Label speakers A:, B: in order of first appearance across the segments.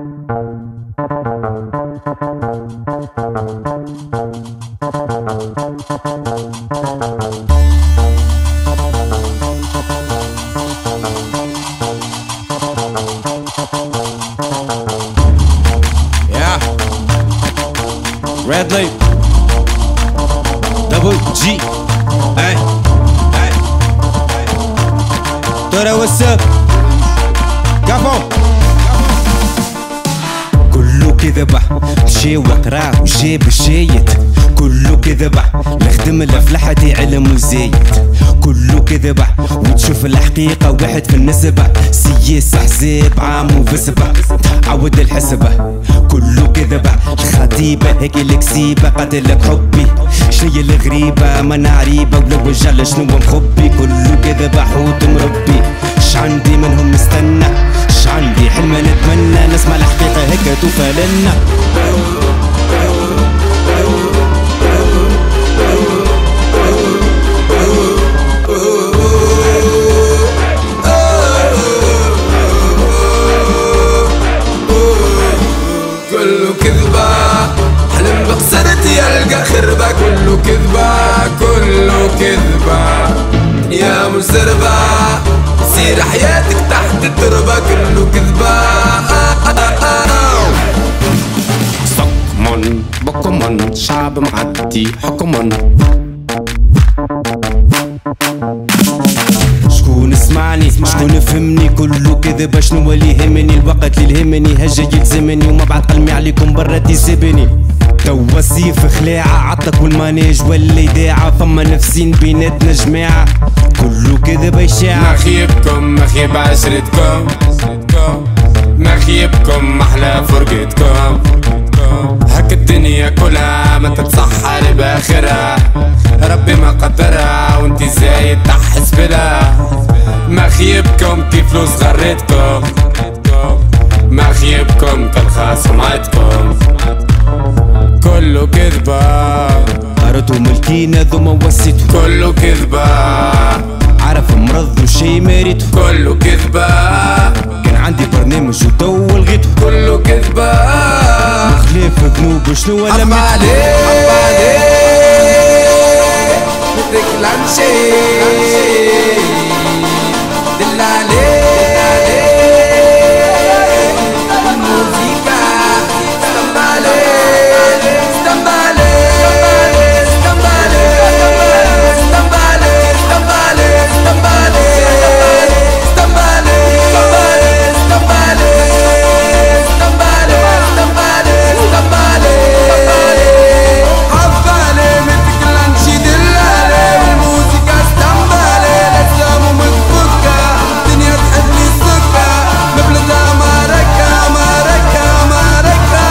A: Red Lake, Double G, hey, hey, Tora, what's up? Gafo. كله كذبة مشي وقرا وجيب الشايت، كله كذبة نخدم لفلحتي علم وزايد، كله كذبة وتشوف الحقيقة واحد في النسبة، سياسة حزاب عام وفسبة عود الحسبة، كله كذبة الخطيبة هيك الكسيبة قاتلك حبي شنيا الغريبة ما نعريبة ولو وجعل شنو مخبي، كله كذبة حوت مربي عندي منهم مستنى عندي حلم نتمنى نسمع الحقيقة هيك توفى لنا.
B: كله كذبة حلم بخسرتي يلقى خربة، كله كذبة كله كذبة يا مسربة سير حياتك تحت التربة، كله كذبة.
A: صقمن بكمن شعب معدي حكمن، شكون يسمعني شكون يفهمني، كله كذبة شنو اللي يهمني، الوقت اللي يهمني هجا يلزمني وما بعد قلمي عليكم برا تيسيبني، توا سيف خلاعة عطلك والمانيج ولا يداعة، فما نفسين بيناتنا جماعة كله كذبة يشاع.
B: ما خيبكم ما خيب عشرتكم، ما خيبكم محلى فرقتكم، هك الدنيا كلها ما تتصحى باخرها، ربي ما قدرها وانتي زايد تحس بلا، ما خيبكم كيف فلوس غريتكم، ما خيبكم كالخاص معدكم، كله كذبة
A: قارتو ملكينا ذو وسيتو،
B: كله كذبة
A: عارف مرض وشي ماريتو،
B: كله كذبة
A: كان عندي برنامج وتو لغيتو،
B: كله كذبة
A: مخليف ذنوب وشنو ولا
B: حب عليك حب عليك بدك لانشي دل عليك الموسيقى استنى عليك استنى عليك استنى عليك استنى عليك استنى عليك استنى عليك استنى عليك استنى عليك استنى عليك استنى عليك حب عليك بدك لانشي دل عليك الموسيقى استنى عليك لسامو متفكة الدنيا تحبني السكة مبلدها معركة معركة معركة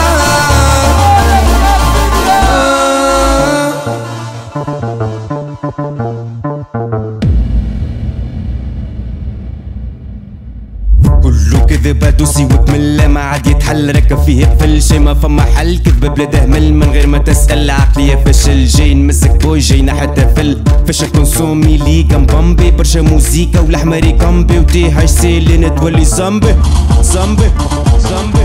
A: كله كذبة دوسي وتملى ما عاد يتحل، ركب فيه قفل شي ما فما حل، كذبة بلا اهمل من غير ما تسأل، عقلية فشل جاي نمسك بوي جاي نحتى فشل كونسومي ليكا مبامبي برشا موزيكا والحماري كامبي وتي هاي سيلين تولي زامبي زامبي زامبي.